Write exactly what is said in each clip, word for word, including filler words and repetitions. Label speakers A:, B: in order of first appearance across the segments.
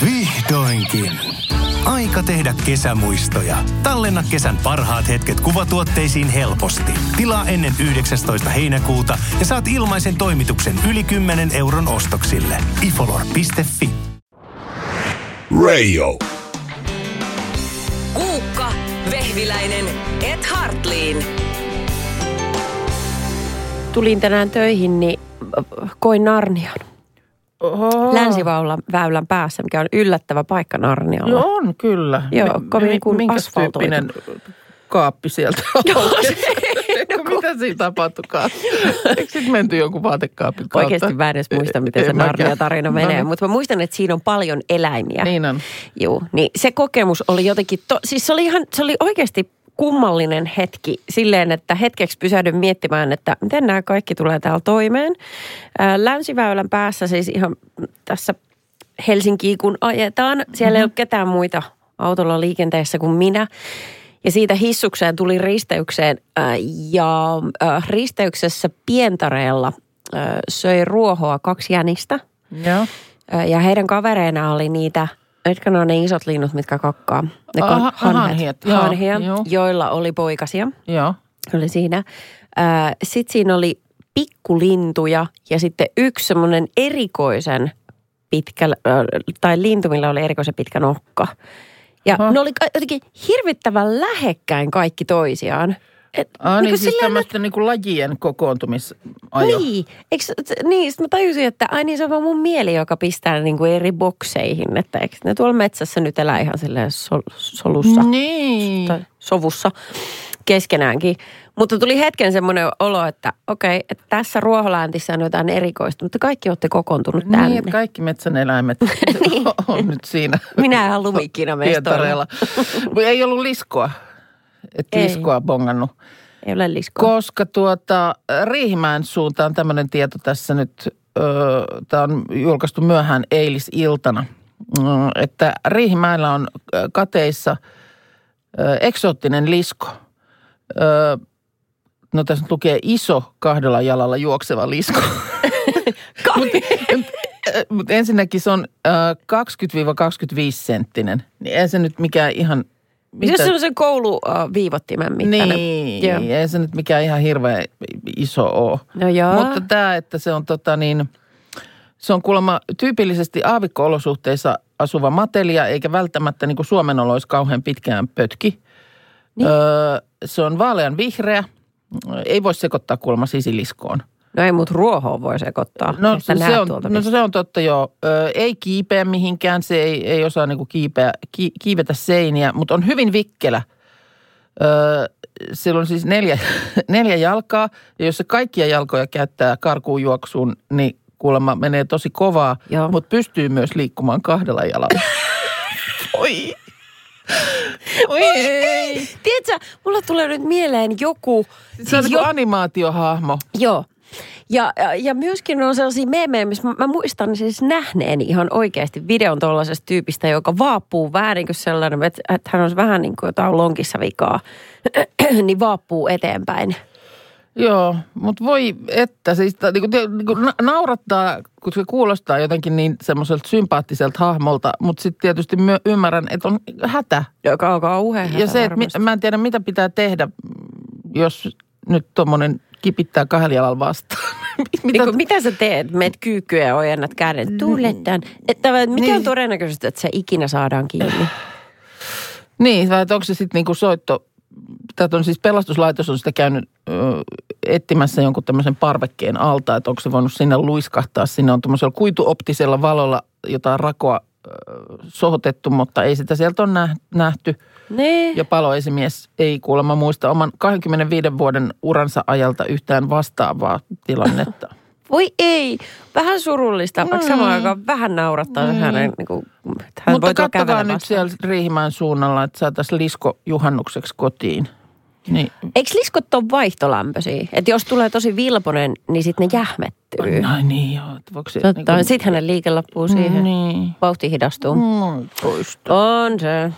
A: Vihdoinkin. Aika tehdä kesämuistoja. Tallenna kesän parhaat hetket kuvatuotteisiin helposti. Tilaa ennen yhdeksästoista heinäkuuta ja saat ilmaisen toimituksen yli kymmenen euron ostoksille. ifolor piste fi.
B: Radio.
C: Kuukka, Vehviläinen, Ed Hartliin.
D: Tulin tänään töihin, niin koin Narnian.
E: Oho.
D: Länsiväylän päässä, mikä on yllättävä paikka Narnialla.
E: No on kyllä.
D: Joo, kovin niin kuin
E: minkäs
D: asfaltoitu.
E: tyyppinen kaappi sieltä on? Mitä siinä tapahtuikaan? Eikö sitten menty jonkun vaatekaapin kautta?
D: Oikeasti mä en edes muista, miten se Narnia-tarina menee, no, mutta mä muistan, että siinä on paljon eläimiä.
E: Niin on.
D: Joo, niin se kokemus oli jotenkin, to, siis se oli ihan, se oli oikeasti kummallinen hetki silleen, että hetkeksi pysähdyn miettimään, että miten nämä kaikki tulee täällä toimeen. Länsiväylän päässä siis ihan tässä Helsinkiin kun ajetaan, siellä mm-hmm. ei ole ketään muita autolla liikenteessä kuin minä. Ja siitä hissukseen tuli risteykseen ja risteyksessä Pientareella söi ruohoa kaksi jänistä.
E: Joo.
D: Ja heidän kavereina oli niitä, etkä ne on ne isot linnut, mitkä kakkaa. Ne
E: Aha,
D: hanhet,
E: hanhet.
D: hanhia,
E: Joo,
D: joilla oli poikasia.
E: Joo.
D: Oli siinä. Sitten siinä oli pikkulintuja ja sitten yksi semmoinen erikoisen pitkä, tai lintu, millä oli erikoisen pitkä nokka. Ja Aha. ne oli jotenkin hirvittävän lähekkäin kaikki toisiaan. Et,
E: ah, niin, niin siis
D: silleen,
E: tämmöistä niin kuin lajien kokoontumisajo.
D: Niin, eikö, niin sitten mä tajusin, että ai niin se on vaan mun mieli, joka pistää niin kuin eri bokseihin. Että eikö ne tuolla metsässä nyt elää ihan silleen sol, solussa.
E: Niin.
D: Tai sovussa keskenäänkin. Mutta tuli hetken semmoinen olo, että okei, että tässä ruoholäntissä on jotain erikoista, mutta kaikki olette kokoontunut tänne.
E: Niin, että kaikki metsän eläimet
D: niin.
E: on nyt siinä.
D: Minä ihan lumikkina mestoilla.
E: Ei ollut liskoa. Että liskoa bongannut.
D: Ei ole liskoa.
E: Koska tuota Riihimäen suuntaan tämmöinen tieto tässä nyt, tämä on julkaistu myöhään eilisiltana, ö, että Riihimäellä on kateissa ö, eksoottinen lisko. Ö, no tässä lukee iso kahdella jalalla juokseva lisko. Mutta mut ensinnäkin se on ö, kaksikymmentä kaksikymmentäviisi senttinen, niin ei se nyt mikään ihan...
D: Mitä? Se on se kouluviivottimen mittainen.
E: Niin, joo. Ei se nyt mikään ihan hirveän iso ole.
D: No joo.
E: Mutta tämä, että se on tota niin, se on kuulemma tyypillisesti aavikko-olosuhteissa asuva matelia, eikä välttämättä niin kuin Suomen oloissa kauhean pitkään pötki. Niin. Öö, se on vaalean vihreä, ei voi sekoittaa kuulemma sisiliskoon.
D: No ei, mutta ruohoa voi sekoittaa.
E: No, se on, no se on totta joo. Ö, ei kiipeä mihinkään, se ei, ei osaa niinku kiipeä, ki, kiivetä seiniä, mutta on hyvin vikkelä. Ö, sillä on siis neljä, neljä jalkaa, ja jos se kaikkia jalkoja käyttää karkuun juoksuun, niin kuulemma menee tosi kovaa, mutta pystyy myös liikkumaan kahdella jalalla. Oi! Oi ei!
D: Tiedätkö, mulla tulee nyt mieleen joku...
E: Se on siis jo... animaatiohahmo.
D: Joo. Ja, ja, ja myöskin on sellaisia meemejä, missä mä, mä muistan siis nähneeni ihan oikeasti videon tuollaisesta tyypistä, joka vaapuu vähän niin kuin sellainen, että, että hän on vähän niin kuin jotain lonkissa vikaa, niin vaapuu eteenpäin.
E: Joo, mutta voi että, siis niin kuin, niin kuin naurattaa, kun se kuulostaa jotenkin niin semmoiselta sympaattiselta hahmolta, mutta sitten tietysti my- ymmärrän, että on hätä.
D: Joka on kauhean hätä.
E: Ja se, että mä en tiedä mitä pitää tehdä, jos nyt tommonen kipittää kahdella jalalla vastaan.
D: mitä, niin, mitä sä teet? Meet kyykkyä ja ojennat käden. Tuulettaan. Että mikä niin. on todennäköisesti, että se ikinä saadaan kiinni?
E: Niin, vai onko se sitten niinku soitto, tätä on siis pelastuslaitos on sitä käynyt ö, etsimässä jonkun tämmöisen parvekkeen alta, että onko se voinut sinne luiskahtaa. Sinne on tuommoisella kuituoptisella valolla jotain rakoa ö, sohotettu, mutta ei sitä sieltä ole nähty.
D: Nee.
E: Ja paloesimies ei kuulemma muista oman kaksikymmentäviisi vuoden uransa ajalta yhtään vastaavaa tilannetta.
D: Voi ei, vähän surullista, vaikka mm. samaan aikaan vähän naurattaa mm. hänen, niin kuin, hän
E: mutta
D: voi
E: katsokaa nyt siellä Riihimäen suunnalla, että saataisiin lisko juhannukseksi kotiin. Niin.
D: Eikö liskot ole vaihtolämpöisiä? Että jos tulee tosi vilponen, niin sitten ne jähmettyy.
E: Ai niin joo. Se,
D: Totta,
E: niin kuin...
D: sitten hänen liike loppuu siihen.
E: Niin.
D: Vauhti hidastuu.
E: Mm,
D: on se.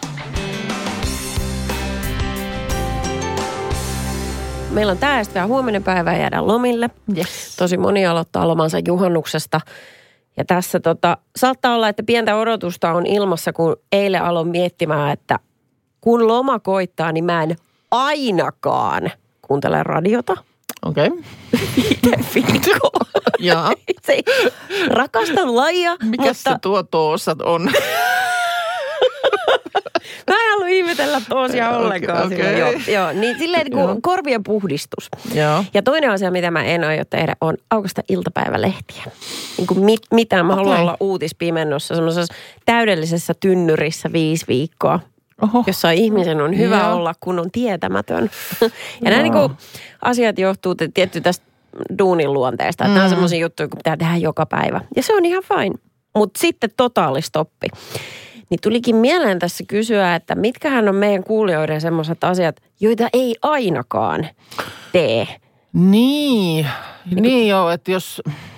D: Meillä on tää sitten vielä huominen päivä ja jäädään lomille.
E: Yes.
D: Tosi moni aloittaa lomansa juhannuksesta. Ja tässä tota, saattaa olla, että pientä odotusta on ilmassa, kun eilen aloin miettimään, että kun loma koittaa, niin mä en ainakaan kuuntele radiota.
E: Okei. Okay.
D: Viiden viikkoa.
E: Jaa.
D: Se, rakastan lajia,
E: Mikäs
D: mutta...
E: se tuo toosat on?
D: Mä en halua ihmetellä toosia ollenkaan.
E: Okay, okay.
D: Joo, joo, niin silleen niin kuin korvien puhdistus.
E: Joo.
D: Ja toinen asia, mitä mä en aio tehdä, on aukaista iltapäivälehtiä. Niin kuin mit, mitään. Mä okay. haluan olla uutispimennossa semmoisessa täydellisessä tynnyrissä viisi viikkoa. Oho. Jossa ihmisen on hyvä Joo. olla, kun on tietämätön. Ja nämä niin kuin asiat johtuu tietty tästä duunin luonteesta. Että mm. nämä on semmoisia juttuja, kun pitää tehdä joka päivä. Ja se on ihan fine. Mutta sitten totaalistoppi. Niin tulikin mieleen tässä kysyä, että mitkähän on meidän kuulijoiden semmoiset asiat, joita ei ainakaan tee.
E: Niin, niin, niin joo, että jos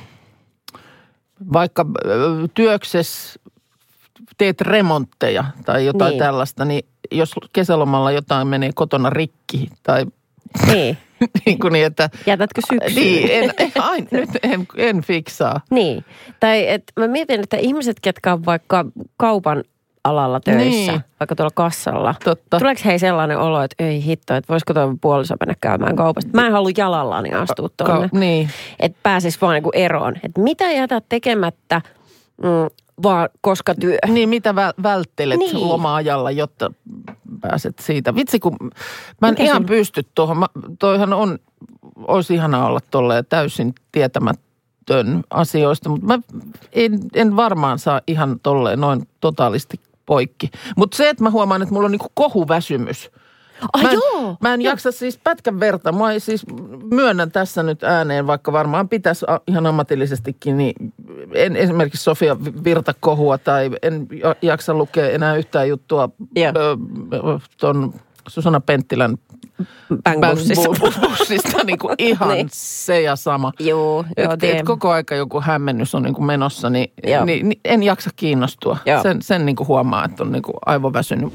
E: vaikka työksessä teet remontteja tai jotain niin. tällaista, niin jos kesälomalla jotain menee kotona rikki tai...
D: Niin.
E: niin kuin niin, että...
D: Jätätkö syksyyn?
E: Niin, en, aina, nyt en, en fiksaa.
D: Niin, tai että mä mietin, että ihmiset, ketkä on vaikka kaupan alalla töissä, niin. vaikka tuolla kassalla. Totta. Tuleeko hei sellainen olo, että ei hitto, että voisiko tuo puoliso mennä käymään kaupasta? Mä en halua jalallani astua tuonne.
E: Ka- niin.
D: Että pääsis vaan niinku eroon. Että mitä jätät tekemättä, mm, vaan koska työ.
E: Niin, mitä väl- välttelet
D: niin.
E: loma-ajalla, jotta pääset siitä. Vitsi, kun mä en Mikä ihan se... pysty tuohon. Mä, toihan on, olisi ihanaa olla tolleen täysin tietämätön asioista, mutta mä en, en varmaan saa ihan tolleen noin totaalisti poikki. Mutta se, että mä huomaan, että mulla on niinku kohuväsymys.
D: Ah,
E: mä en,
D: joo.
E: Mä en joo. jaksa siis pätkän verta. Mä en siis myönnän tässä nyt ääneen, vaikka varmaan pitäisi ihan ammatillisestikin, niin en esimerkiksi Sofia Virta-kohua tai en jaksa lukea enää yhtään juttua tuon Susanna Penttilän bang-bussista, niin kuin ihan niin. se ja sama.
D: Joo, joo,
E: et, et koko aika joku hämmennys on niin kuin menossa, niin, niin, niin en jaksa kiinnostua. Joo. Sen, sen niin kuin huomaa, että on niin kuin aivoväsynyt.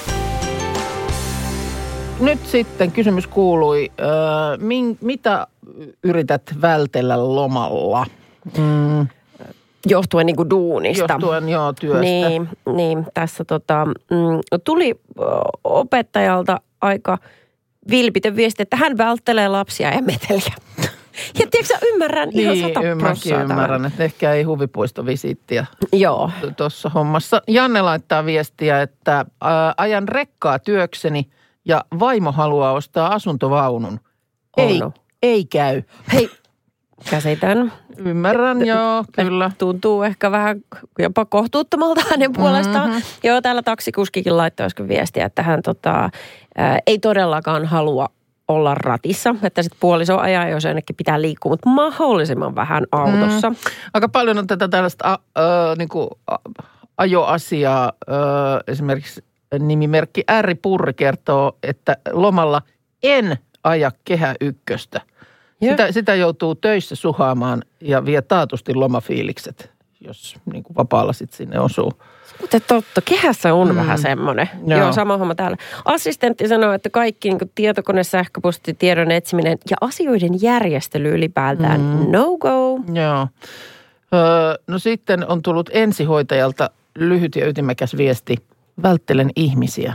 E: Nyt sitten kysymys kuului, äh, min, mitä yrität vältellä lomalla? Mm.
D: Johtuen niin kuin duunista.
E: Johtuen, joo, työstä.
D: Niin, niin tässä tota, mm, tuli opettajalta aika vilpitön viesti, että hän välttelee lapsia ja meteliä. Ja tiedätkö, ymmärrän
E: niin,
D: ihan sata
E: prosenttia. Niin, ymmärrän, että ehkä ei huvipuistovisiittiä
D: Joo.
E: tuossa hommassa. Janne laittaa viestiä, että ä, ajan rekkaa työkseni ja vaimo haluaa ostaa asuntovaunun. Ei, ei käy.
D: Hei, käsitän.
E: Ymmärrän, joo, kyllä.
D: Tuntuu ehkä vähän jopa kohtuuttomalta hänen puolestaan. Mm-hmm. Joo, täällä taksikuskikin laittoi äsken viestiä, että hän tota, ää, ei todellakaan halua olla ratissa, että sitten puoliso ajaa, jos ainakin pitää liikkua, mutta mahdollisimman vähän autossa. Mm.
E: Aika paljon on tätä tällaista a, a, niin kuin a, ajoasiaa. A, esimerkiksi nimimerkki Ärri Purri kertoo, että lomalla en aja Kehä Ykköstä. Sitä, sitä joutuu töissä suhaamaan ja vie taatusti lomafiilikset, jos niin kuin vapaalla sitten sinne osuu.
D: Mutta totta, kehässä on mm. vähän semmoinen. Joo. Joo, sama homma täällä. Assistentti sanoo, että kaikki niin kuin tietokone, sähköposti, tiedon etsiminen ja asioiden järjestely ylipäätään mm. no go.
E: Joo. Öö, no sitten on tullut ensihoitajalta lyhyt ja ytimekäs viesti. Välttelen ihmisiä.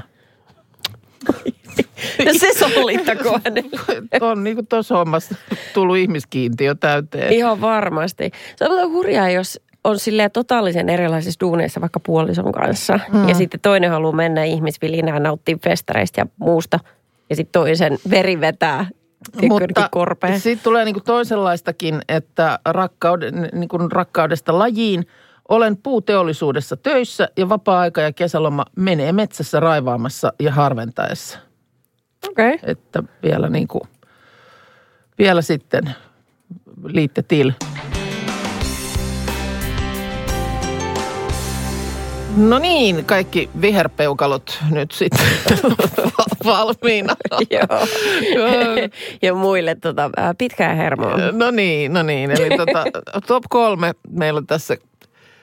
D: No se solittakoon.
E: On niin kuin tuossa hommassa tullut ihmiskiintiö täyteen.
D: Ihan varmasti. Se on hurjaa, jos on silleen totaalisen erilaisissa duuneissa vaikka puolison kanssa. Mm. Ja sitten toinen haluaa mennä ihmisvilinään, nauttia festareista ja muusta. Ja sitten toisen veri vetää.
E: Mutta sitten tulee niinku toisenlaistakin, että rakkauden, niinku rakkaudesta lajiin. Olen puuteollisuudessa töissä ja vapaa-aika ja kesäloma menee metsässä raivaamassa ja harventaessa.
D: Okei. Okay.
E: Että vielä niinku, vielä sitten liitte til. No niin, kaikki viherpeukalot nyt sitten valmiina.
D: Joo. Ja muille tota, pitkää hermoa.
E: No niin, no niin. Eli tota, top kolme meillä on tässä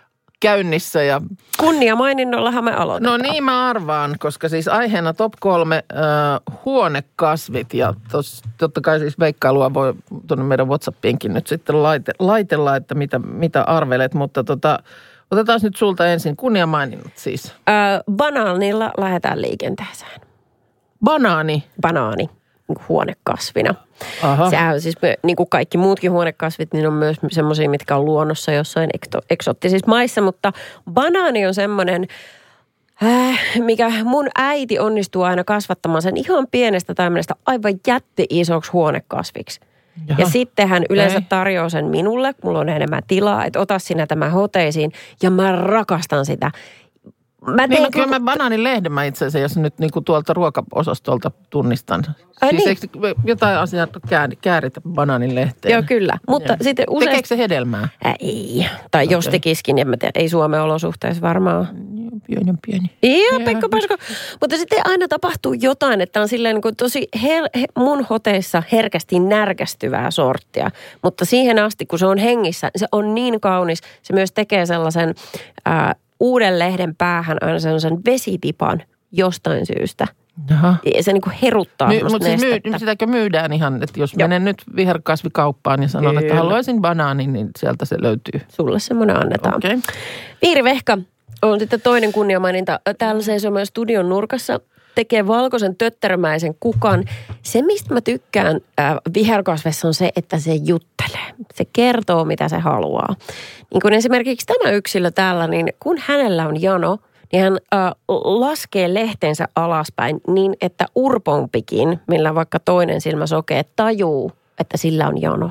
E: käynnissä. Ja...
D: Kunniamaininnollahan me aloitetaan.
E: No niin mä arvaan, koska siis aiheena top kolme äh, huonekasvit. Ja tos, totta kai siis veikkailua voi tuonne meidän WhatsAppiinkin nyt sitten laite, laitella, että mitä, mitä arvelet. Mutta tota, otetaan nyt sulta ensin kunniamaininnat siis.
D: Öö, banaanilla lähdetään liikenteeseen.
E: Banaani?
D: Banaani. Huonekasvina.
E: Aha.
D: Sehän on siis, niin kuin kaikki muutkin huonekasvit, niin on myös semmoisia, mitkä on luonnossa jossain eksoottisissa maissa, mutta banaani on semmoinen, äh, mikä mun äiti onnistuu aina kasvattamaan sen ihan pienestä tämmöistä aivan jätti-isoksi huonekasviksi. Jaha. Ja sitten hän yleensä tarjoaa sen minulle, mulla on enemmän tilaa, että ota sinä tämä hoteisiin, ja mä rakastan sitä. Mä
E: niin, no, kyllä mä banaanin lehden mä itse asiassa, jos nyt niinku tuolta ruokaosastolta tunnistan.
D: Ai
E: siis
D: niin?
E: eikö jotain asiaa kääritä banaanin lehteen?
D: Joo, kyllä. Mutta ja. Sitten usein...
E: Tekeekö se hedelmää?
D: Ä, ei. Tai okay. Jos tekisikin, en mä tiedä, ei Suomen olosuhteissa varmaan.
E: Pieni on pieni.
D: Joo, Pekka Pasko. Mutta sitten aina tapahtuu jotain, että on silleen niin kuin tosi her- he, mun hoteissa herkästi närkästyvää sorttia. Mutta siihen asti, kun se on hengissä, se on niin kaunis. Se myös tekee sellaisen... Ää, uuden lehden päähän aina sellaisen vesitipan jostain syystä. Jaha. Ja se niinku heruttaa
E: My,
D: semmoista
E: nestettä.
D: nestettä.
E: Mutta sitäkö myydään ihan, että jos Joo. menen nyt viherkasvikauppaan ja sanon, Kyllä. että haluaisin banaanin, niin sieltä se löytyy.
D: Sulle semmoinen annetaan.
E: Okay.
D: Viiri Vehka on sitten toinen kunniamaininta. Täällä seisoo myös studion nurkassa. Tekee valkoisen tötterömäisen kukan. Se, mistä mä tykkään äh, viherkasvessa on se, että se juttelee. Se kertoo, mitä se haluaa. Niin kuin esimerkiksi tämä yksilö täällä, niin kun hänellä on jano, niin hän äh, laskee lehtensä alaspäin niin, että urpompikin, millä vaikka toinen silmä sokee, tajuu, että sillä on jano.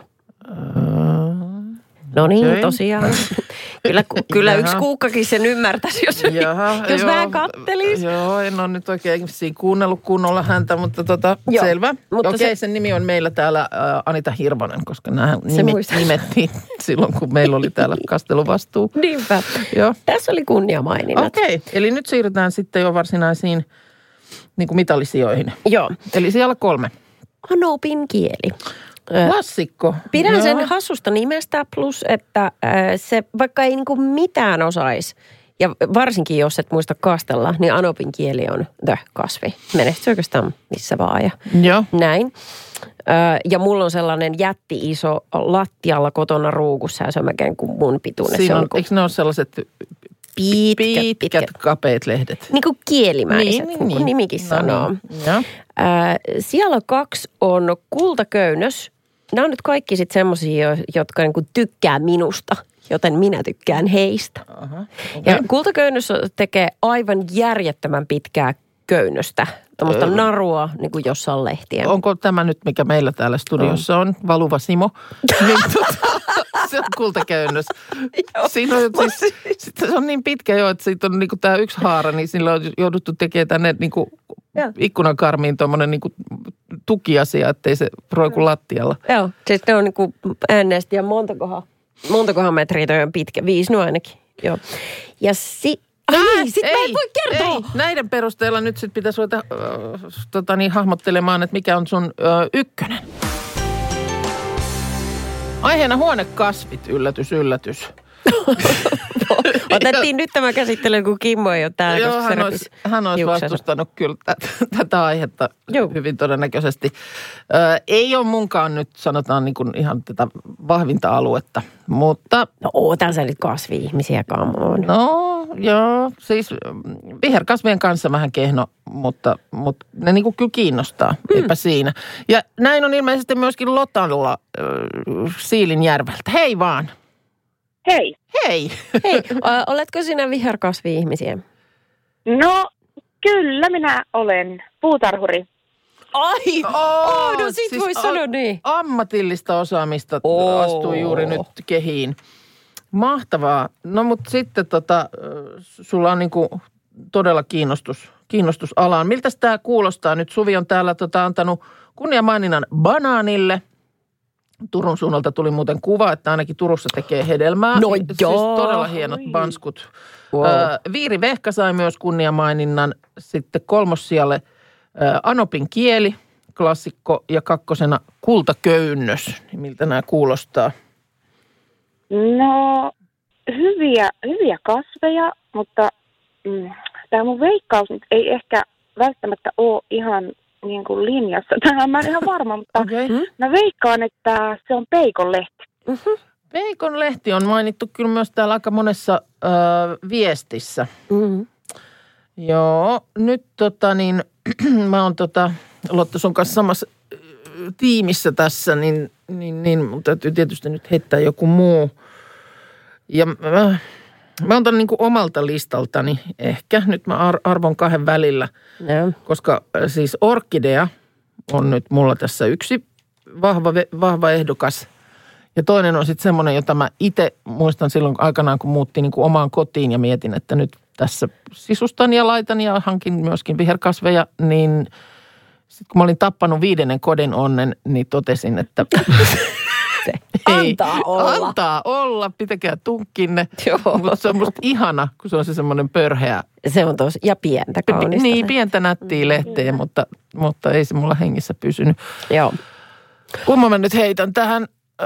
D: No niin, okay. Tosiaan. Kyllä, kyllä yksi kuukkakin sen ymmärtäisi, jos, Jaha, jos joo, vähän kattelisi.
E: Joo, en ole nyt oikein siinä kuunnellut kunnolla häntä, mutta tota, joo, selvä. Mutta Okei, se, sen nimi on meillä täällä äh, Anita Hirvonen, koska nämä nimet, nimettiin silloin, kun meillä oli täällä kasteluvastuu.
D: Niinpä. Joo. Tässä oli kunniamaininnat.
E: Okei, eli nyt siirrytään sitten jo varsinaisiin niin kuin mitallisijoihin.
D: Joo.
E: Eli siellä kolme.
D: Anopin kieli.
E: Klassikko.
D: Pidän Joo. sen hassusta nimestä, plus että se vaikka ei niinku mitään osaisi, ja varsinkin jos et muista kastella, niin anopin kieli on the-kasvi. Menestyy oikeastaan missä vaan ja
E: Joo.
D: näin. Ja mulla on sellainen jätti-iso lattialla kotona ruukussa ja se on melkein kuin mun pituinen.
E: Siinä on,
D: on
E: eikö ne ole sellaiset pitkät, pitkät, pitkät kapeat lehdet?
D: Niin kuin kielimäiset,
E: niin,
D: niin,
E: niin.
D: nimikin
E: no,
D: sanoo.
E: Niin. Ja.
D: Äh, siellä kaksi on kultaköynnös. Nämä on nyt kaikki sitten semmoisia, jotka niinku tykkää minusta, joten minä tykkään heistä. Aha, okay. Ja kultaköynnös tekee aivan järjettömän pitkää köynnöstä. Tuommoista öö. narua, niin kuin jossain lehtien.
E: Onko tämä nyt, mikä meillä täällä studiossa on, valuva Simo? Niin, tuota, se on kultaköynnös. Siinä on, siis, se on niin pitkä jo, että siitä on niin kuin tämä yksi haara, niin sillä on jouduttu tekemään tänne niin kuin ikkunankarmiin tuommoinen niin kuin tukiasia, ettei se roiku lattialla.
D: Joo, siis ne on niin kuin ääneesti ja montakohan, montakohan metriä toi on pitkä, viisi no ainakin. Joo. Ja si... Ai niin, sit ei, mä en voi kertoa. Ei.
E: Näiden perusteella nyt sit pitäisi ruveta äh, tota niin, hahmottelemaan, että mikä on sun äh, ykkönen. Aiheena huonekasvit, yllätys, yllätys.
D: Otettiin nyt tämä käsittely, kun Kimmo ei ole täällä.
E: Joo, hän olisi, hän olisi vastustanut kyllä tätä, tätä aihetta Joo. hyvin todennäköisesti. Ö, ei ole munkaan nyt, sanotaan niin kuin ihan tätä vahvinta aluetta, mutta...
D: No ootan sä nyt kasvi-ihmisiä kaamoon.
E: No joo, siis viherkasvien kanssa vähän kehno, mutta, mutta ne niin kuin kyllä kiinnostaa, hmm. eipä siinä. Ja näin on ilmeisesti myöskin Lotalla äh, Siilinjärveltä. Hei vaan!
B: Hei.
E: Hei.
D: Hei, ö, oletko sinä viherkasvi-ihmisiä?
B: No, kyllä minä olen. Puutarhuri.
D: Ai, oh, oh, no sit siis voi sanoa niin.
E: Ammatillista osaamista oh. astui juuri nyt kehiin. Mahtavaa. No mutta sitten tota, sulla on niinku todella kiinnostus, kiinnostus alaan. Miltä tämä kuulostaa nyt? Suvi on täällä tota, antanut kunniamaininnan banaanille. Turun suunnalta tuli muuten kuva, että ainakin Turussa tekee hedelmää.
D: No
E: siis
D: joo.
E: todella hienot banskut.
D: Wow.
E: Viiri Vehka sai myös kunniamaininnan. Sitten kolmossijalle Anopin kieli, klassikko, ja kakkosena kultaköynnös. Miltä nämä kuulostaa?
B: No, hyviä, hyviä kasveja, mutta mm, tämä mun veikkaus nyt ei ehkä välttämättä ole ihan niin kuin linjassa. Tähän mä en ihan varma, mutta
E: okay.
B: mä veikkaan, että se on peikonlehti.
E: Mm-hmm. Peikonlehti on mainittu kyllä myös täällä aika monessa ö, viestissä.
D: Mm-hmm.
E: Joo, nyt tota niin, mä oon tota, Lotta sun kanssa samassa tiimissä tässä, niin, niin, niin mun täytyy tietysti nyt heittää joku muu. Ja mä, mä oon ton niin kuin omalta listaltani ehkä. Nyt mä ar- arvon kahden välillä,
D: no.
E: koska siis orkidea on nyt mulla tässä yksi vahva, vahva ehdokas. Ja toinen on sitten semmoinen, jota mä itse muistan silloin aikanaan, kun muuttiin niin kuin omaan kotiin ja mietin, että nyt tässä sisustan ja laitan ja hankin myöskin viherkasveja, niin sitten kun mä olin tappanut viidennen kodin onnen, niin totesin, että
D: se
E: ei,
D: antaa olla.
E: Antaa olla, pitäkää tunkkinne.
D: Joo.
E: Mutta se on musta ihana, kun se on se semmoinen pörheä.
D: Se on tosi, ja pientä kaunista.
E: Niin, pientä nättiä lehteä, mm. mutta, mutta ei se mulla hengissä pysynyt.
D: Joo.
E: Kumma mä nyt heitän tähän, öö,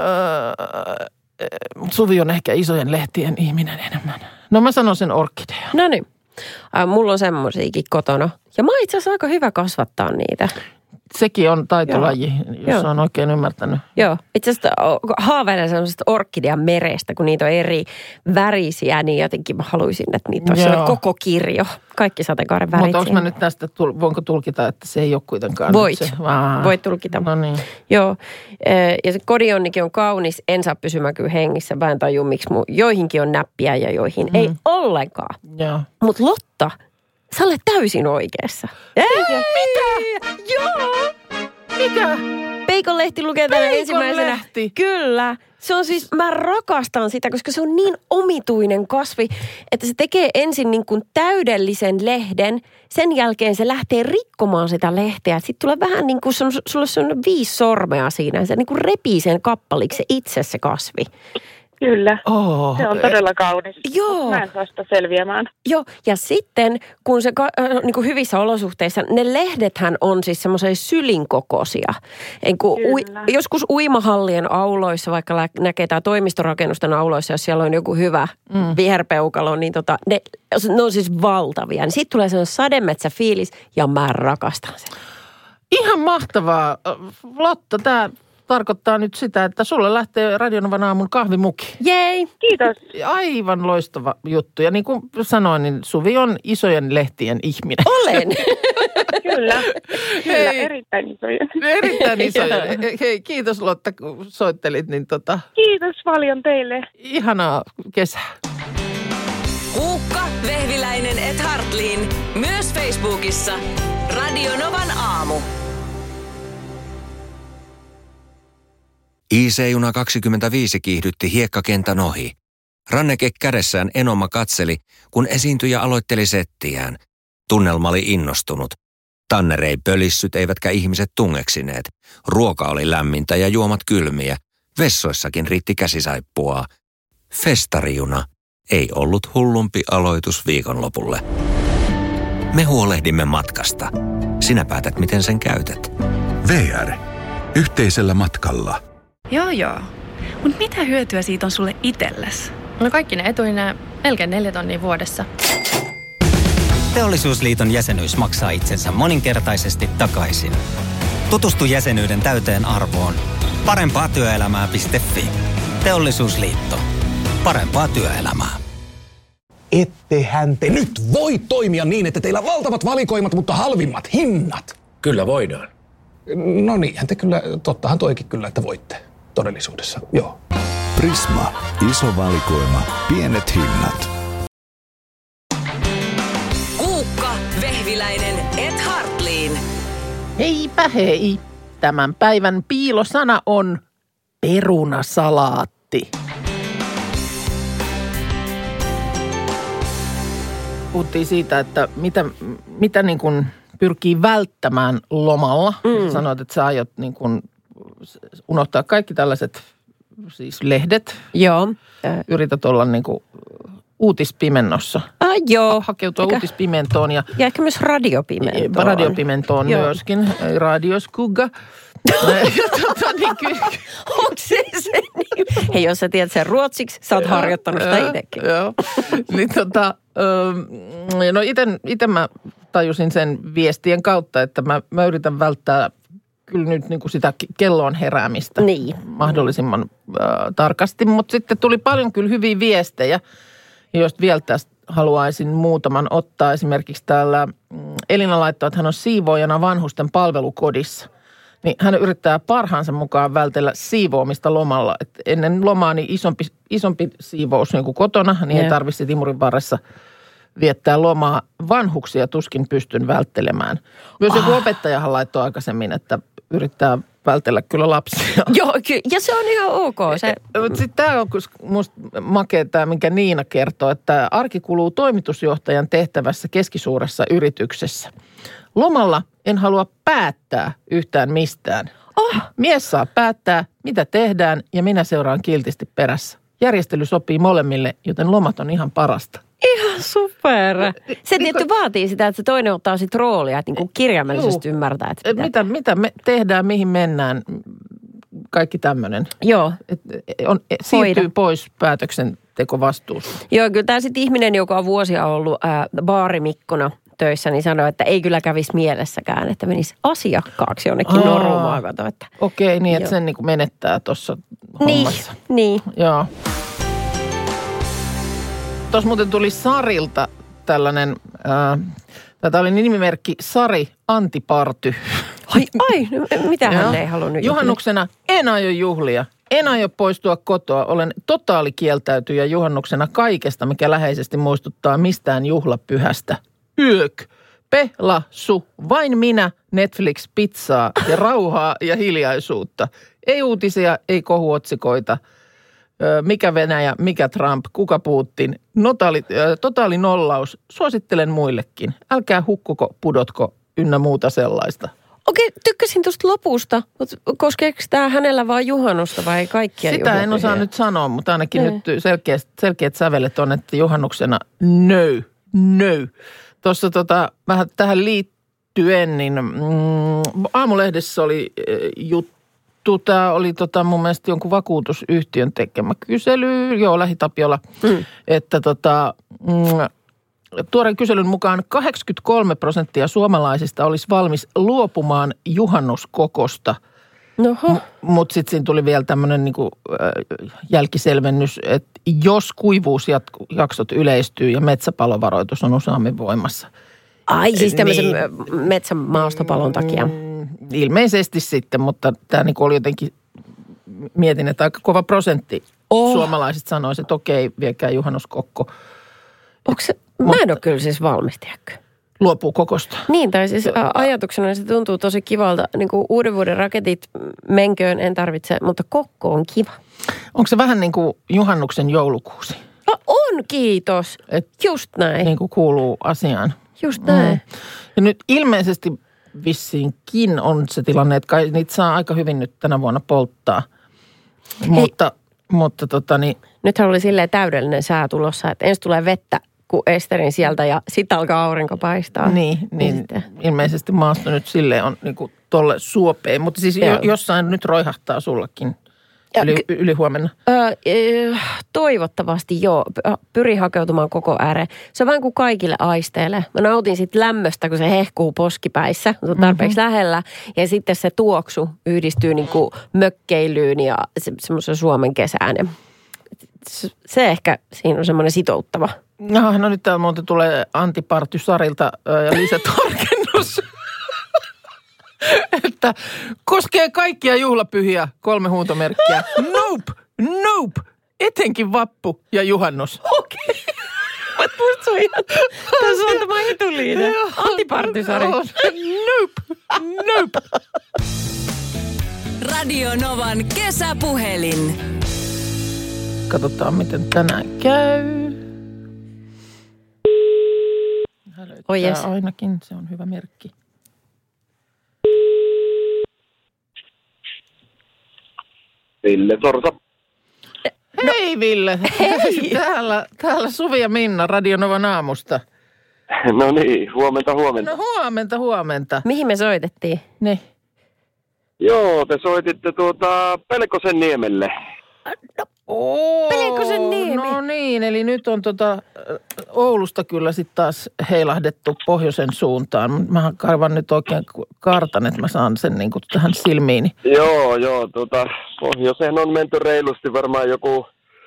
E: Suvi on ehkä isojen lehtien ihminen enemmän. No mä sanon sen orkidea.
D: No niin. Äh, mulla on semmoisiakin kotona. Ja mä itse asiassa aika hyvä kasvattaa niitä.
E: Sekin on taitolaji, jos
D: Joo.
E: on oikein ymmärtänyt.
D: Joo. Itse asiassa haaveilen semmoisesta orkidean merestä, kun niitä on eri värisiä, niin jotenkin mä haluaisin, että niitä olisi koko kirjo. Kaikki sateenkaaren värit.
E: Mutta onko mä nyt tästä, voinko tulkita, että se ei ole kuitenkaan
D: Voit.
E: nyt se? Vaan.
D: Voit tulkita.
E: No niin.
D: Joo. Ja se kodionnikin on kaunis, en saa pysymään kyllä hengissä. Mä en tajua, miksi mun joihinkin on näppiä ja joihin mm. ei ollenkaan.
E: Joo.
D: Mutta Lotta, sä olet täysin oikeassa. Ei,
E: mitä?
D: Joo.
E: Mitä?
D: Peikonlehti lukee täällä ensimmäisenä.
E: Peikonlehti?
D: Kyllä. Se on siis, mä rakastan sitä, koska se on niin omituinen kasvi, että se tekee ensin niin kuin täydellisen lehden. Sen jälkeen se lähtee rikkomaan sitä lehteä. Sitten tulee vähän niin kuin, sulla on viisi sormea siinä. Se niin kuin repii sen kappaliksi itse se kasvi.
B: Kyllä,
E: oh.
B: se on todella kaunis.
D: Joo.
B: Mä en saa sitä selviämään.
D: Joo, ja sitten kun se äh, niin kuin hyvissä olosuhteissa, ne lehdethän on siis semmoisia sylinkokoisia. Ui, joskus uimahallien auloissa, vaikka lä- näkee tämä toimistorakennusten auloissa, jos siellä on joku hyvä mm. viherpeukalo, niin tota, ne, ne on siis valtavia. Niin sitten tulee semmoinen sademetsäfiilis, ja mä rakastan sen.
E: Ihan mahtavaa. Lotta, tämä tarkoittaa nyt sitä, että sulle lähtee Radionovan aamun kahvimuki.
D: Jei!
B: Kiitos.
E: Aivan loistava juttu. Ja niin kuin sanoin, niin Suvi on isojen lehtien ihminen.
D: Olen!
B: Kyllä. Kyllä, erittäin isoja.
E: Erittäin isoja. Hei, kiitos Lotta, kun soittelit. Niin tota,
B: kiitos paljon teille.
E: Ihanaa kesää.
C: Kuukka, Vehviläinen et Hartliin. Myös Facebookissa. Radionovan aamu.
F: I C-juna kaksikymmentäviisi kiihdytti hiekkakentän ohi. Ranneke kädessään Enoma katseli, kun esiintyjä aloitteli settiään. Tunnelma oli innostunut. Tanner ei pölissyt eivätkä ihmiset tungeksineet. Ruoka oli lämmintä ja juomat kylmiä. Vessoissakin riitti käsisaippuaa. Festarijuna ei ollut hullumpi aloitus viikonlopulle. Me huolehdimme matkasta. Sinä päätät, miten sen käytät.
G: V R. Yhteisellä matkalla.
H: Joo joo. Mut mitä hyötyä siitä on sulle itsellesi?
I: No kaikki ne etuineen melkein neljä tonnia vuodessa.
J: Teollisuusliiton jäsenyys maksaa itsensä moninkertaisesti takaisin. Tutustu jäsenyyden täyteen arvoon. parempaa työelämää piste fi. Teollisuusliitto. Parempaa työelämää.
K: Ettehän te nyt voi toimia niin, että teillä on valtavat valikoimat, mutta halvimmat hinnat.
L: Kyllä voidaan.
K: No niinhän te kyllä, tottahan toikin kyllä, että voitte todellisuudessa, joo.
G: Prisma. Iso valikoima. Pienet hinnat.
C: Kuukka, Vehviläinen et Hartliin.
E: Heipä hei. Tämän päivän piilosana on perunasalaatti. Puhuttiin siitä, että mitä, mitä niin kuin pyrkii välttämään lomalla. Mm. Sanoit, että sä aiot niin kuin unohtaa kaikki tällaiset siis lehdet.
D: Joo.
E: Yrität olla niin kuin uutispimennossa.
D: Ah, joo.
E: Hakeutua
D: Eikä.
E: uutispimentoon. Ja,
D: ja ehkä myös radiopimentoon.
E: Radiopimentoon
D: joo.
E: myöskin. Radioskugga. tota, niin ky-
D: Onko se se nimi? Hei, jos sä tiedät sen ruotsiksi, sä oot harjoittanut sitä itsekin.
E: Joo. Niin tota, no ite mä tajusin sen viestien kautta, että mä, mä yritän välttää kyllä nyt niin kuin sitä kelloon heräämistä
D: niin.
E: mahdollisimman äh, tarkasti. Mutta sitten tuli paljon kyllä hyviä viestejä, joista vielä tästä haluaisin muutaman ottaa. Esimerkiksi täällä Elina laittoi, että hän on siivoojana vanhusten palvelukodissa. Niin hän yrittää parhaansa mukaan vältellä siivoamista lomalla. Et ennen lomaa niin isompi, isompi siivous niin kuin kotona, niin yeah. ei tarvitse imurin varressa viettää lomaa. Vanhuksia tuskin pystyn välttelemään. Myös ah. joku opettajahan laittoi aikaisemmin, että yrittää vältellä kyllä lapsia.
D: Joo, ky- ja se on ihan ok. Se...
E: Mutta sitten tämä on musta makea tämä, minkä Niina kertoo, että arki kuluu toimitusjohtajan tehtävässä keskisuuressa yrityksessä. Lomalla en halua päättää yhtään mistään.
D: Oh.
E: Mies saa päättää, mitä tehdään, ja minä seuraan kiltisti perässä. Järjestely sopii molemmille, joten lomat on ihan parasta.
D: Ihan super. Se tietty vaatii sitä, että se toinen ottaa sitten roolia, että niinku kirjaimellisesti ymmärtää. Että
E: pitää... mitä, mitä me tehdään, mihin mennään, kaikki tämmöinen.
D: Joo.
E: Et on, siirtyy Hoida. pois päätöksentekovastuusta.
D: Joo, kyllä tämä sitten ihminen, joka on vuosia ollut ää, baarimikkona töissä, niin sanoi, että ei kyllä kävisi mielessäkään, että menisi asiakkaaksi jonnekin norumaan.
E: Okei, okay, niin että sen niin kuin menettää tuossa hommassa.
D: Niin, niin.
E: Joo. Tuossa muuten tuli Sarilta tällainen, äh, tätä oli nimimerkki Sari Antiparty.
D: Ai, ai, no, mitä hän ei halunnut
E: juhannuksena en aio juhlia. En aio poistua kotoa. Olen totaalikieltäytyjä juhannuksena kaikesta, mikä läheisesti muistuttaa mistään juhlapyhästä. Yök, pehla, su, vain minä, Netflix, pizzaa ja rauhaa ja hiljaisuutta. Ei uutisia, ei kohuotsikoita. Mikä Venäjä, mikä Trump, kuka Putin. Notaali, totaali nollaus. Suosittelen muillekin. Älkää hukkuko, pudotko ynnä muuta sellaista.
D: Okei, tykkäsin tuosta lopusta, mutta koskeeko tämä hänellä vaan juhannusta vai kaikkia
E: Sitä juhannuksia? En osaa nyt sanoa, mutta ainakin ne. nyt selkeät, selkeät sävelet on, että juhannuksena no, no. Tuossa tota, vähän tähän liittyen, niin mm, Aamulehdessä oli e, juttu. Tämä oli tota, mun mielestä jonkun vakuutusyhtiön tekemä kysely. Joo, Lähi-Tapiola. Mm. Että tota, mm, tuoreen kyselyn mukaan kahdeksankymmentäkolme prosenttia suomalaisista olisi valmis luopumaan juhannuskokosta. M- Mutta sitten siinä tuli vielä tämmöinen niinku, äh, jälkiselvennys, että jos kuivuusjaksot yleistyy ja metsäpalovaroitus on useammin voimassa.
D: Ai siis tämmöisen niin, metsän maastopalon takia.
E: Mm, ilmeisesti sitten, mutta tämä niinku oli jotenkin, mietin, että aika kova prosentti oh. suomalaisista sanoisi, että okei, viekää juhannuskokko.
D: Onko se, mä en ole kyllä siis valmis, tiedäkö?
E: Luopuu kokosta.
D: Niin, tai siis ajatuksena se tuntuu tosi kivalta. Niin kuin uuden vuoden raketit menköön en tarvitse, mutta kokko on kiva.
E: Onko se vähän niin kuin juhannuksen joulukuusi?
D: No, on, kiitos. Et just näin.
E: Niin kuin kuuluu asiaan.
D: Just näin. Mm.
E: Ja nyt ilmeisesti vissiinkin on se tilanne, että kai niitä saa aika hyvin nyt tänä vuonna polttaa. Hei. Mutta, mutta tota niin.
D: Nythän oli silleen täydellinen sää tulossa, että ensin tulee vettä kun esterin sieltä ja sitten alkaa aurinko paistaa.
E: Niin, niin ilmeisesti maasto nyt silleen on niin kuin tolle suopeen. Mutta siis jo, jossain nyt roihahtaa sullakin yli, ja, yli huomenna.
D: Ö, toivottavasti joo. Pyri hakeutumaan koko ääreen. Se on vähän kuin kaikille aisteille. Mä nautin siitä lämmöstä, kun se hehkuu poskipäissä. Se on tarpeeksi mm-hmm. lähellä. Ja sitten se tuoksu yhdistyy niin kuin mökkeilyyn ja se, semmoisen Suomen kesään. Se ehkä siinä on semmoinen sitouttava.
E: No, no nyt täällä muuten tulee Antiparty Sarilta ja lisätarkennus. Että koskee kaikkia juhlapyhiä, kolme huutomerkkiä. Nope, nope, etenkin vappu ja juhannus.
D: Okei. Okay. Musta se on ihan, tässä on tämä etuliine. Antiparty Sari.
E: Nope, nope.
C: Radio Novan kesäpuhelin.
E: Katsotaan, miten tänään käy.
D: Oh yes.
E: Ainakin, se on hyvä merkki.
L: Ville Sorsa.
E: Hei Ville. Hei. Täällä, täällä Suvi ja Minna Radio Novan aamusta.
L: No niin, huomenta, huomenta.
E: No huomenta, huomenta.
D: Mihin me soitettiin?
E: Ne.
L: Joo, te soititte tuota Pelkosen niemelle.
E: Oo,
D: Pelkosen niemi.
E: No niin, eli nyt on tota Oulusta kyllä sitten taas heilahdettu pohjoisen suuntaan. Mä kaivan nyt oikein kartan, että mä saan sen niin kuin tähän silmiini.
L: Joo, joo, tuota, pohjoiseen on menty reilusti varmaan joku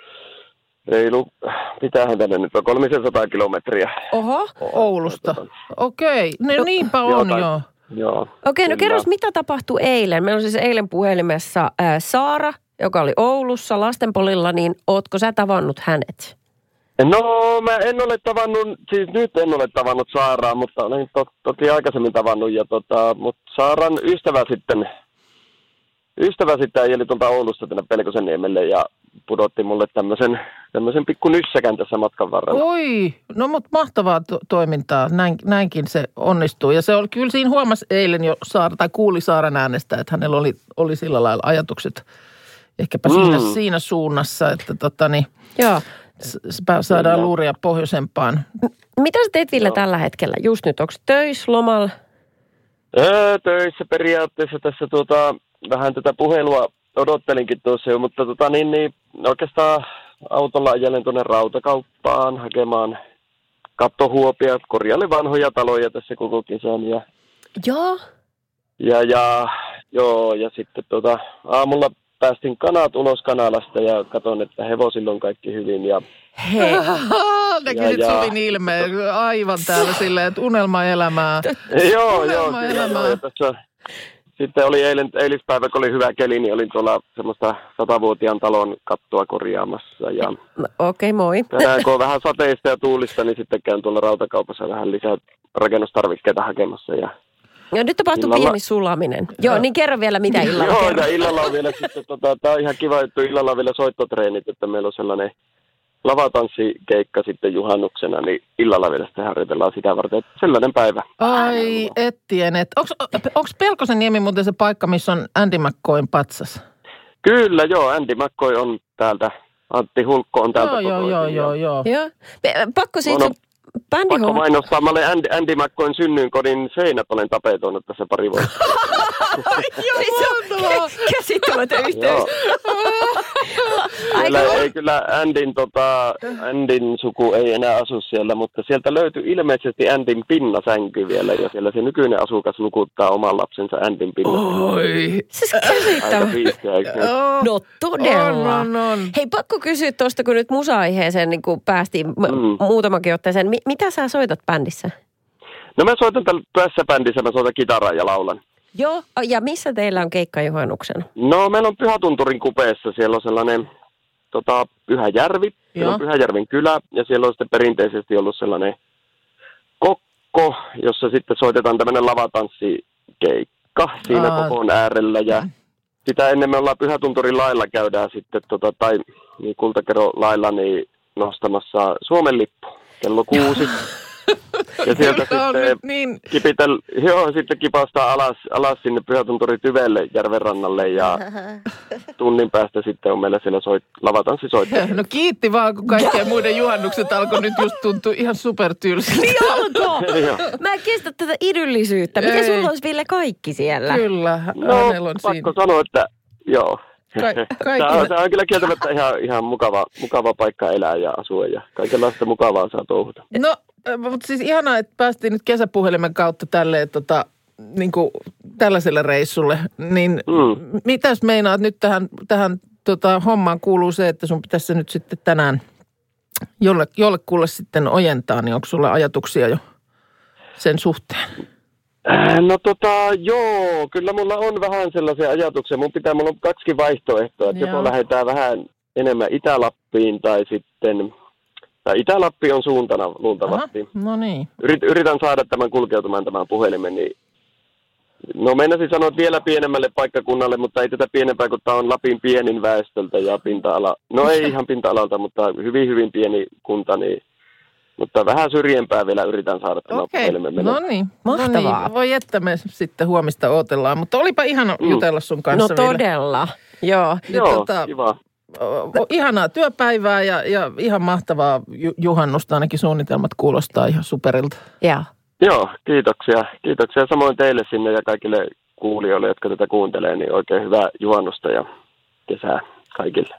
L: reilu, mitähän tänne nyt on, kolmesataa kilometriä.
E: Oho, Oulusta. Okei, okay. No niinpä on joo. joo.
L: Joo.
D: Okei, no kerros, mitä tapahtui eilen? Meillä on siis eilen puhelimessa ää, Saara, joka oli Oulussa lastenpolilla, niin ootko sä tavannut hänet?
L: No, mä en ole tavannut, siis nyt en ole tavannut Saaraa, mutta olen tot, toki aikaisemmin tavannut. Ja tota, mutta Saaran ystävä sitten, ystävä sitten eli tuolta Oulusta tänne Pelkosenniemelle ja pudotti mulle tämmöisen, tämmöisen pikku nyssäkän tässä matkan varrella.
E: Oi, no mutta mahtavaa to- toimintaa, Näin, näinkin se onnistuu. Ja se oli kyllä siinä huomasi eilen jo Saara, tai kuuli Saaran äänestä, että hänellä oli, oli sillä lailla ajatukset ehkäpä mm. siinä, siinä suunnassa, että tota niin,
D: joo.
E: saadaan kyllä luuria pohjoisempaan.
D: Mitä sä teet, Ville, tällä hetkellä? Just nyt, onko töissä, lomalla?
L: Öö, töissä periaatteessa tässä tuota, vähän tätä puhelua odottelinkin tuossa jo, mutta tota, niin, niin, oikeastaan autolla ajelen tuonne rautakauppaan hakemaan kattohuopia, korjailen vanhoja taloja tässä koko kesän. Ja,
D: joo.
L: Ja, ja, joo, ja sitten tota, aamulla päästin kanat ulos kanalasta ja katson, että hevosilla on kaikki hyvin. Ja,
E: hei, näkisit Suvin ilmeen aivan täällä silleen, että unelmaelämää.
L: joo, joo, kyllä, tässä. Sitten oli eilen, eilispäivä, kun oli hyvä keli, niin olin tuolla semmoista satavuotiaan talon kattoa korjaamassa. Ja
D: no, okei, okay, moi.
L: Tänään, kun on vähän sateista ja tuulista, niin sitten käyn tuolla rautakaupassa vähän lisää rakennustarvikkeita hakemassa. Ja
D: ja nyt tapahtuu illalla pieni sulaminen. Joo, niin kerro vielä, mitä illalla
L: Joo, ja illalla on vielä sitten, tota, tää on ihan kiva juttu, illalla on vielä soittotreenit, että meillä on sellainen lavatanssikeikka sitten juhannuksena, niin illalla vielä sitten harjoitellaan sitä varten, että sellainen päivä.
E: Ai, et tiennyt. Onko Pelkosenniemi muuten se paikka, missä on Andy McCoyn patsas?
L: Kyllä, joo, Andy McCoy on täältä, Antti Hulkko on täältä.
E: Joo, joo, joo, joo, joo.
D: Pakko siitä sun bändihomma.
L: Pakko mainostaa, mä olen Andy, Andy McCoyn synnyinkodin seinät olen tapetoinut tässä pari vuotta.
D: Joo, käsittämätön
L: Siellä ei kyllä Andyn, tota, Andyn suku ei enää asu siellä, mutta sieltä löytyi ilmeisesti Andyn pinnasänky vielä, ja siellä se nykyinen asukas nukuttaa oman lapsensa Andyn pinnasänky.
E: Oi!
D: Siis käsittämätön. No todella. On, on, on. Hei, pakko kysyä tuosta, kun nyt musa-aiheeseen niin kun päästiin mm. muutamakin otteeseen. M- mitä sä soitat bändissä?
L: No mä soitan tällä tässä bändissä, mä soitan kitaraa ja laulan.
D: Joo, ja missä teillä on keikka juhannuksena?
L: No meillä on Pyhätunturin kupeessa, siellä on sellainen tota, Pyhäjärvi, siellä on Pyhäjärven kylä ja siellä on sitten perinteisesti ollut sellainen kokko, jossa sitten soitetaan tämmöinen lavatanssikeikka siinä Aa. kokon äärellä ja sitä ennen me ollaan Pyhätunturin lailla käydään sitten, tota, tai niin Kultakero lailla niin nostamassa Suomen lippu kello kuusi. Ja sieltä sitten,
E: niin
L: kipitel, joo, sitten kipastaa alas, alas sinne Pyhätunturin tyvelle järvenrannalle ja tunnin päästä sitten on meillä siellä soit, lavatanssisoittajia.
E: No kiitti vaan, kun kaikkien muiden juhannukset alkoi nyt just tuntua ihan supertylsiltä.
D: Niin alkoi! Mä en kestä tätä idyllisyyttä. Miten sulla olisi vielä kaikki siellä?
E: Kyllä,
L: no,
E: hänellä on
L: pakko
E: siinä.
L: sanoa, että joo.
E: Ka-
L: tämä, on, tämä on kyllä kieltämättä ihan, ihan mukava, mukava paikka elää ja asua ja kaikenlaista mukavaa saa touhuta.
E: No, mutta siis ihanaa, että päästiin nyt kesäpuhelimen kautta tälleen, tota, niin kuin tällaiselle reissulle. Niin mm. mitäs meinaat nyt tähän, tähän tota, hommaan kuuluu se, että sun pitäisi nyt sitten tänään jolle, jollekulle sitten ojentaa, niin onko sulla ajatuksia jo sen suhteen?
L: No tota, joo, kyllä mulla on vähän sellaisia ajatuksia. Mun pitää, mulla on kaksikin vaihtoehtoa, että joko lähdetään vähän enemmän Itä-Lappiin tai sitten, tai Itä-Lappi on suuntana luultavasti.
E: Aha, no niin.
L: Yrit, yritän saada tämän kulkeutumaan tämän puhelimen, niin no meinasin sanoa vielä pienemmälle paikkakunnalle, mutta ei tätä pienempää, kun tämä on Lapin pienin väestöltä ja pinta-ala. No ei ihan pinta-alalta, mutta hyvin hyvin pieni kunta, niin mutta vähän syrjempää vielä yritän saada tämän
E: Okei,
L: puhelimen mennä.
E: no niin. Mahtavaa. No niin, voi että me sitten huomista odotellaan, mutta olipa ihana mm. jutella sun kanssa.
D: No todella, vielä. Joo.
L: Joo, tota, kiva.
E: Ihanaa työpäivää ja, ja ihan mahtavaa juhannusta, ainakin suunnitelmat kuulostaa ihan superilta.
D: Joo.
L: Joo, kiitoksia. Kiitoksia samoin teille sinne ja kaikille kuulijoille, jotka tätä kuuntelee, niin oikein hyvää juhannusta ja kesää kaikille.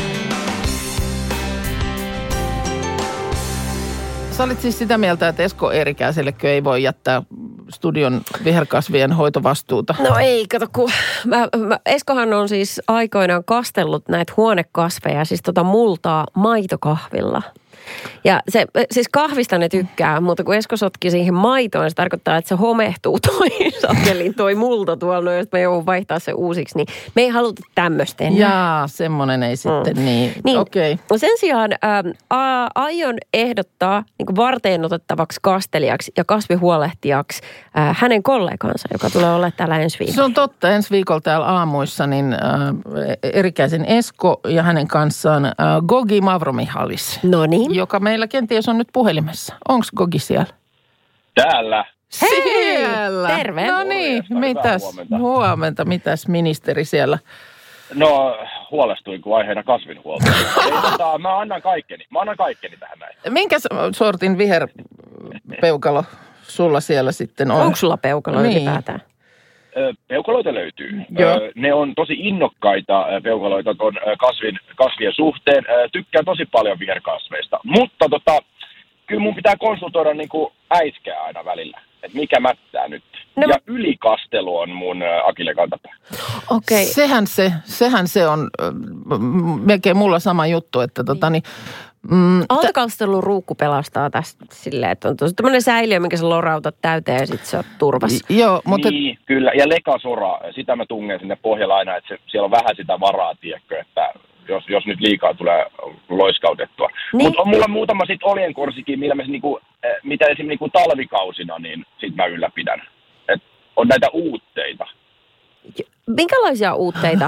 E: Sä olit siis sitä mieltä, että Esko Eerikäisellekö ei voi jättää studion viherkasvien hoitovastuuta?
D: No ei, kato kun mä, mä, Eskohan on siis aikoinaan kastellut näitä huonekasveja, siis tota multaa maitokahvilla. Ja se, siis kahvista ne tykkää, mutta kun Esko sotki siihen maitoon, se tarkoittaa, että se homehtuu toi sakelin, toi multa tuolla, no jos mä joudun vaihtaa se uusiksi, niin me ei haluta tämmöistä enää.
E: Jaa, semmoinen ei sitten mm. niin.
D: niin.
E: Okei.
D: Okay. Sen sijaan ä, ä, aion ehdottaa niin kuin varteenotettavaksi kastelijaksi ja kasvihuolehtijaksi ä, hänen kollegansa, joka tulee olemaan täällä ensi viikolla.
E: Se on totta. Ensi viikolla täällä aamuissa niin ä, Eerikäisen Esko ja hänen kanssaan ä, Gogi Mavromihalis.
D: No niin.
E: Joka meillä kenties on nyt puhelimessa. Onko Gogi siellä?
M: Täällä.
E: Siellä.
D: Terve.
E: No niin, mitäs huomenta. huomenta, mitäs ministeri siellä?
M: No huolestuin, kun aiheena kasvinhuolto. Ei, tota, mä annan kaikkeni, mä annan kaikkeni tähän näin.
E: Minkä sortin viherpeukalo sulla siellä sitten on?
D: Onko sulla peukalo niin. ylipäätään?
M: Peukaloita löytyy. Joo. Ne on tosi innokkaita peukaloita tuon kasvin, kasvien suhteen. Tykkään tosi paljon viherkasveista. Mutta tota, kyllä mun pitää konsultoida niin kuin äiskää aina välillä. Että mikä mättää nyt. No. Ja ylikastelu on mun akillekantapää.
E: Okei. Okay. Sehän se, sehän se on melkein mulla sama juttu, että tota niin.
D: Mm, Autokastelun ruukku pelastaa tästä silleen, että on tosi tämmöinen säiliö, minkä sä lorautat täyteen ja sit sä oot turvassa.
E: Joo, mutta...
M: Niin, kyllä. Ja lekasora, sitä mä tungen sinne pohjalle aina, että se, siellä on vähän sitä varaa, tiedätkö, että jos, jos nyt liikaa tulee loiskautettua. Niin. Mutta on mulla muutama sit oljenkorsikin, millä mä niinku, mitä esimerkiksi niinku talvikausina, niin sit mä ylläpidän. Et on näitä uutteita.
D: Minkälaisia uutteita?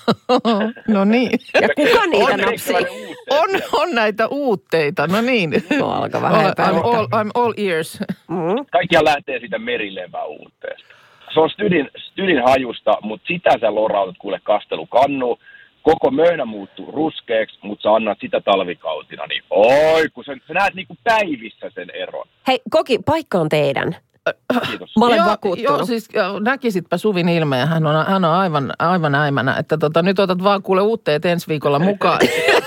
E: No niin.
D: Ja kuka niitä napsii?
E: On, on näitä uutteita, no niin.
D: No alkaa vähän epäilyttää.
E: I'm all, I'm all ears.
M: Mm-hmm. Kaikkia lähtee siitä merilevää uutteesta. Se on stydin, stydin hajusta, mutta sitä sä lorautat kuule kastelukannu. Koko möhnä muuttuu ruskeaksi, mutta sä annat sitä talvikautina, niin oi, kun sä, sä näet niinku päivissä sen eron.
D: Hei, Koki, paikka on teidän.
M: Kiitos.
D: Mä olen
E: joo,
D: vakuuttunut.
E: Joo, siis näkisitpä Suvin ilmeen. Hän on, hän on aivan, aivan äimänä, että tota, nyt otat vaan kuule uutteet ensi viikolla mukaan.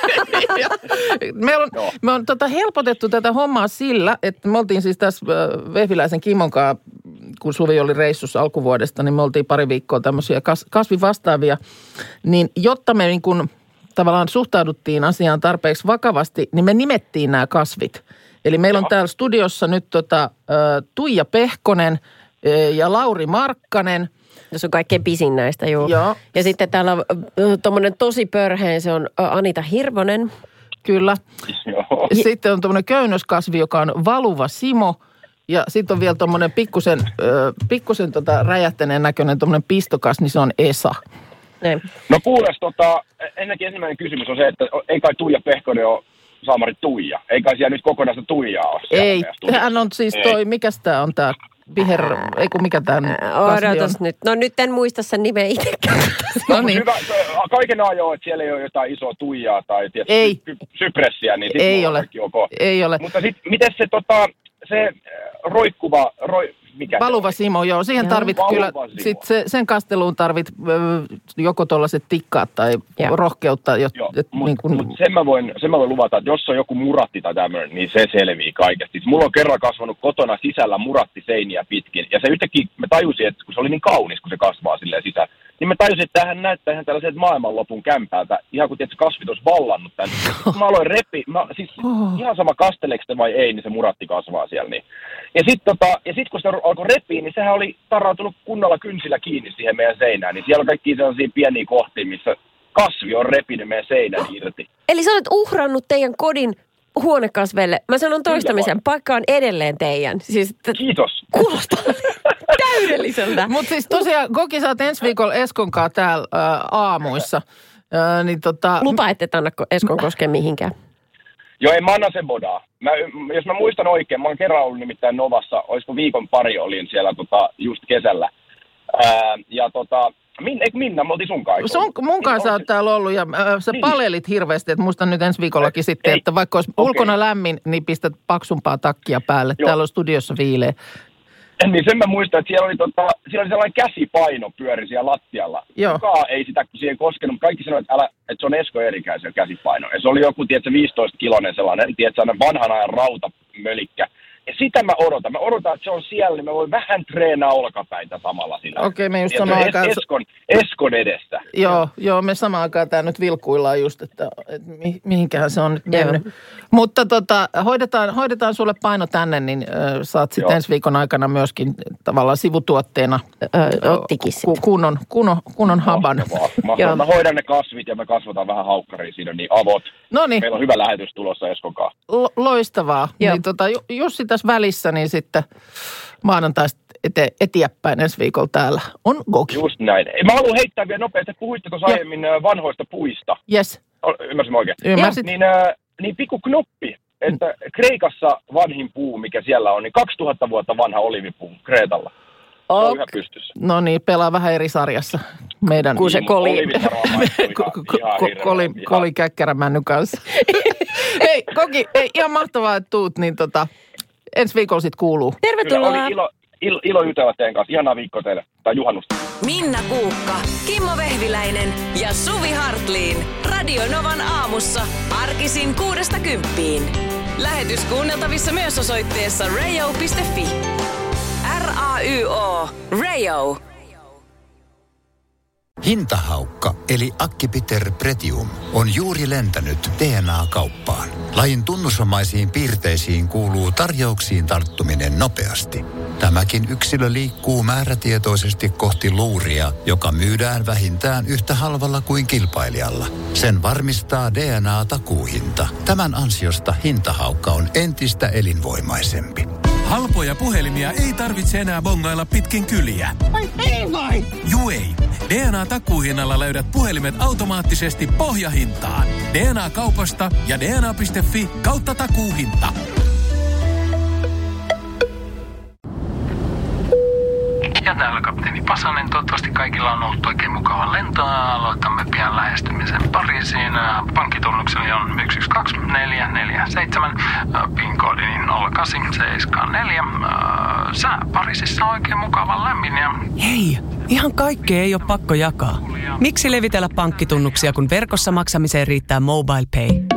E: me on, me on tota, helpotettu tätä hommaa sillä, että me oltiin siis tässä äh, Vehviläisen Kimon kanssa, kun Suvi oli reissussa alkuvuodesta, niin me oltiin pari viikkoa tämmöisiä kas, kasvivastaavia. Niin jotta me niin kun, tavallaan suhtauduttiin asiaan tarpeeksi vakavasti, niin me nimettiin nämä kasvit. Eli meillä on täällä studiossa nyt tota, Tuija Pehkonen ja Lauri Markkanen.
D: Se on kaikkein pisin näistä, joo. joo. Ja sitten täällä on tuommoinen tosi pörheen, se on Anita Hirvonen.
E: Kyllä.
M: Joo.
E: Sitten on tuommoinen köynnöskasvi, joka on Valuva Simo. Ja sitten on vielä tuommoinen pikkusen, pikkusen tota räjähtäneen näköinen tuommoinen pistokas, niin se on Esa.
D: Näin.
M: No kuules, tota, ennenkin ensimmäinen kysymys on se, että ei kai Tuija Pehkonen ole Saamari Tuija. Ei kai siellä nyt kokonaista Tuijaa ole.
E: Ei, hän on siis toi, mikäs tää on tää viher, ei kun mikä tän
D: Odotas nyt. No nyt en muista sen nimeä itsekään.
M: No niin. Hyvä, kaiken ajoin, että siellä ei ole jotain isoa Tuijaa tai tietysti
E: ei.
M: Sypressiä, niin
E: ei ole.
M: Okay.
E: Ei ole.
M: Mutta sit, miten se tota, se roikkuva, roi, mikä
E: Valuva Simo, joo. Siihen tarvit Valuva kyllä, sit se, sen kasteluun tarvit ö, joko tuollaiset tikkaat tai joo. rohkeutta. Jo,
M: joo, mutta niin kun... mut sen, mä voin, sen mä voin luvata, että jos on joku muratti tai tämmöinen, niin se selvii kaikesti. Mulla on kerran kasvanut kotona sisällä muratti seiniä pitkin. Ja se yhtäkkiä mä tajusin, että kun se oli niin kaunis, kun se kasvaa silleen sisään, niin mä tajusin, että tämähän näyttää ihan tällaiselta maailmanlopun kämpäältä. Ihan kun tietysti kasvit olisi vallannut tämän. Mä aloin repi, mä, siis oh. ihan sama kasteleeko se vai ei, niin se muratti kasvaa siellä. Niin. Ja sitten tota, sit, kun se alkoi repiä, niin sehän oli tarrautunut kunnolla kynsillä kiinni siihen meidän seinään. Niin siellä on kaikki sellaisia pieniä kohtia, missä kasvi on repinyt meidän seinän irti.
D: Eli sä olet uhrannut teidän kodin huonekasveille. Mä sanon toistamisen, paikka on edelleen teidän. Siis,
M: kiitos.
D: Kuulostaa täydelliseltä.
E: Mutta siis tosiaan, Koki, sä oot ensi viikolla Eskon kanssa täällä ä, aamuissa. Ä, niin tota...
D: Lupa, ette anna Eskon koskea mihinkään.
M: Joo, ei mä anna sen bodaa. Mä, jos mä muistan oikein, mä oon kerran ollut nimittäin Novassa, olisiko viikon pari olin siellä tota, just kesällä. Ää, ja tota, Min, eikö Minna, me oltiin sun kanssa.
E: Sun, mun kanssa oot täällä ollut ja äh, sä niin. palelit hirveästi, että muistan nyt ensi viikollakin ei, sitten, ei. että vaikka olisi okay. ulkona lämmin, niin pistät paksumpaa takkia päälle. Joo. Täällä on studiossa viileä.
M: Niin sen mä muistan, että siellä oli, tota, siellä oli sellainen käsipaino pyöri siellä lattialla.
E: Joo.
M: Kukaan ei sitä siihen koskenut, mutta kaikki sanoivat, että, älä, että se on Esko Eerikäisen käsipaino. Ja se oli joku, tiedätkö, viisitoista kiloinen sellainen, tiedätkö, vanhan ajan rautamölikkä. Ja sitä mä odotan. Mä odotan, että se on siellä, niin mä voin vähän treenaa olkapäitä samalla siinä.
E: Okei, okay, me just samaan aikaan...
M: Eskon, Eskon edestä.
E: Joo, joo, me samaan aikaan tää nyt vilkuillaan just, että, että mi, mihinkähän se on nyt mennyt. Joo. Mutta tota, hoidetaan, hoidetaan sulle paino tänne, niin äh, saat sitten ensi viikon aikana myöskin tavallaan sivutuotteena
D: äh, ottikisit.
E: Kunnon, kunnon, kunnon haban.
M: Mahtavaa. Mä hoidan ne kasvit ja me kasvataan vähän haukkaria siinä, niin avot.
E: Noniin.
M: Meillä on hyvä lähetys tulossa Eskon kanssa.
E: Lo- loistavaa. Niin, tota, Jussi tässä välissä, niin sitten maanantaista ete, eteenpäin ensi viikolla täällä on Gogi.
M: Just näin. Mä haluan heittää vielä nopeasti. Puhuitte tuossa aiemmin vanhoista puista.
E: Yes.
M: Ymmärsin oikein.
E: Ymmärsit.
M: Niin, äh, niin pikku knoppi, että mm. Kreikassa vanhin puu, mikä siellä on, niin kaksituhatta vuotta vanha olivipuu Kreetalla.
E: Oh.
M: Se on ihan pystyssä.
E: No niin, pelaa vähän eri sarjassa. Meidän
D: kun se koli.
E: Koli, koli käkkärämänny kanssa. Hei, Gogi, ei, ihan mahtavaa, että tuut, niin tota, ensi viikolla sit kuuluu.
D: Tervetuloa.
M: Kyllä, oli ilo, ilo, ilo jutella teidän kanssa. Ihanaa viikkoa teille. Tai juhannusta.
C: Minna Kuukka, Kimmo Vehviläinen ja Suvi Hartliin. Radio Novan aamussa arkisin kuudesta kymppiin. Lähetys kuunneltavissa myös osoitteessa radio piste fi. R A Y O. Radio.
N: Hintahaukka eli Acipiter Pretium on juuri lentänyt D N A-kauppaan. Lajin tunnusomaisiin piirteisiin kuuluu tarjouksiin tarttuminen nopeasti. Tämäkin yksilö liikkuu määrätietoisesti kohti luuria, joka myydään vähintään yhtä halvalla kuin kilpailijalla. Sen varmistaa D N A-takuuhinta. Tämän ansiosta hintahaukka on entistä elinvoimaisempi.
O: Halpoja puhelimia ei tarvitse enää bongailla pitkin kyliä.
K: Ai ei vai?
O: Juu ei. D N A-takuuhinnalla löydät puhelimet automaattisesti pohjahintaan. D N A-kaupasta ja D N A piste fi kautta takuuhinta.
P: Ja täällä kapteeni Pasanen. Toivottavasti kaikilla on ollut oikein mukava lento. Aloitamme pian lähestymisen Pariisiin. Pankkitunnukseni on yksi yksi kaksi neljä neljä seitsemän. PIN-koodini nolla kahdeksan seitsemän neljä. Sää Pariisissa on oikein mukava lämmin. Ja...
Q: Hei, ihan kaikkea ei ole pakko jakaa. Miksi levitellä pankkitunnuksia, kun verkossa maksamiseen riittää MobilePay?